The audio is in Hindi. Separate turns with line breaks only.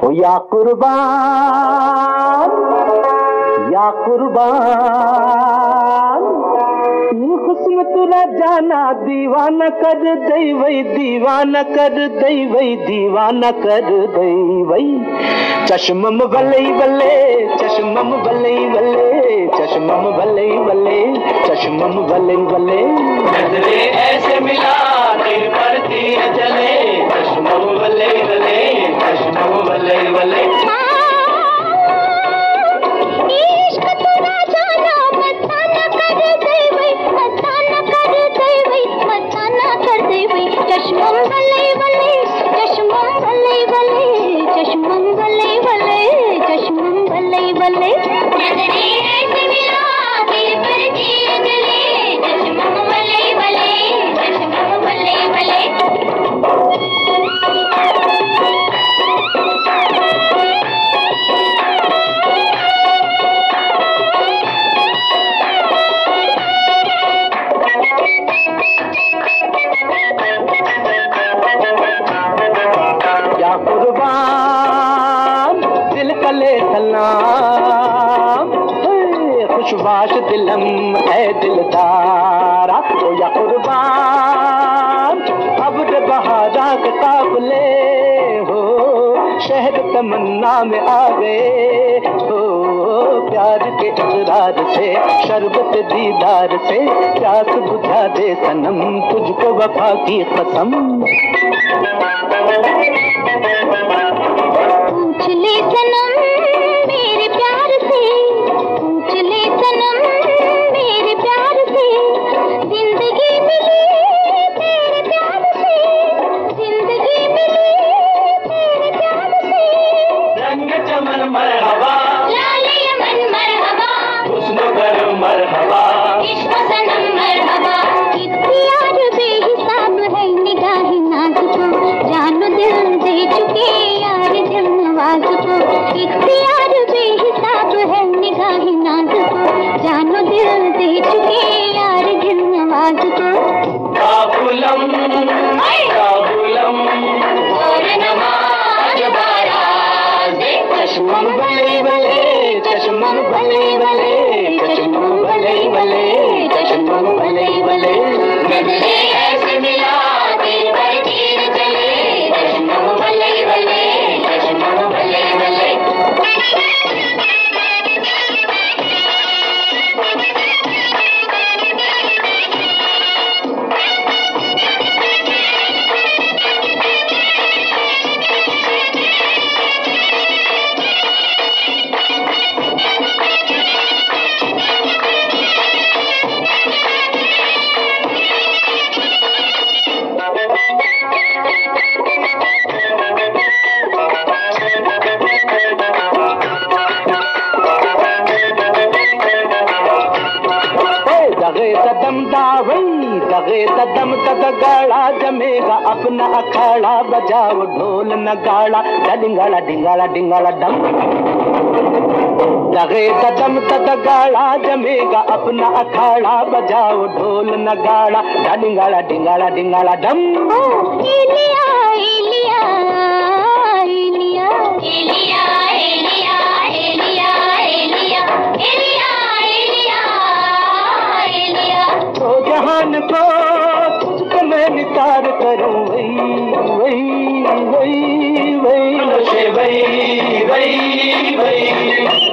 ओ या कुर्बान, या कुर्बान, ये हुस्न तेरा जाना दीवाना कर दई वही, दीवाना कर दई वही, दीवाना कर दई वही। चश्मम बल्ले बल्ले, चश्मम बल्ले बल्ले, चश्मम बल्ले बल्ले, चश्मम बल्ले बल्ले। नजरे ऐसे मिला दिल पर तीर जले, चश्मम बल्ले बल्ले, चश्मम बल्ले बल्ले।
चश्मम बल्ले बल्ले, चश्मम बल्ले बल्ले, चश्मम बल्ले बल्ले, चश्मम बल्ले बल्ले। नजरे ऐसे मिला दिल पर तीर जले, चश्मम बल्ले बल्ले, चश्मम बल्ले बल्ले।
कुर्बान दिल कले सलाम, खुशबाश दिलम है दिलदारा। ओ या कुर्बान अब्र बहारा के काबले हो, शहर तमन्ना में आ गए हो। प्यार के इकरार से, शरबत दीदार से, प्यास बुझा दे सनम, तुझको वफा की कसम।
पूछ ले सनम मेरे प्यार से, पूछ ले सनम मेरे प्यार से, जिंदगी मिली तेरे प्यार से, जिंदगी मिली तेरे प्यार से।
रंग चमन मरहबा,
लाले यमन मरहबा,
हुस्न करो मरहबा,
इश्क सनम मरहबा। इख्तियार बेहिसाब है निगाह नाज़ुको, जानो दिल दे चुके यार दिल नवाज को। इख्तियार बेहिसाब है निगाह नाज़ुको, जानो दिल दे चुके यार दिल नवाज को।
काबुलम काबुलम और नमाज बाराज, चश्मम बले बले, चश्मम बले बले, चश्मम बले बले, चश्मम बले बले। नजरे ऐसे मिला दिल पर तीर चले, चश्मम बले बले, चश्मम बले बले। दगे ददम तद गाड़ा जमेगा अपना अखाड़ा, बजाओ ढोल नगाड़ा, डिंगाड़ा डिंगाड़ा डिंगाड़ा डम। दगे ददम तद गाड़ा जमेगा अपना अखाड़ा, बजाओ ढोल नगाड़ा, डिंगाड़ा डिंगाड़ा डिंगाड़ा डम।
एलिया एलिया एलिया एलिया एलिया एलिया एलिया एलिया एलिया एलिया।
तो जहान को तुझको मैं निसार करूं, वही वही वही वही वही वही वही।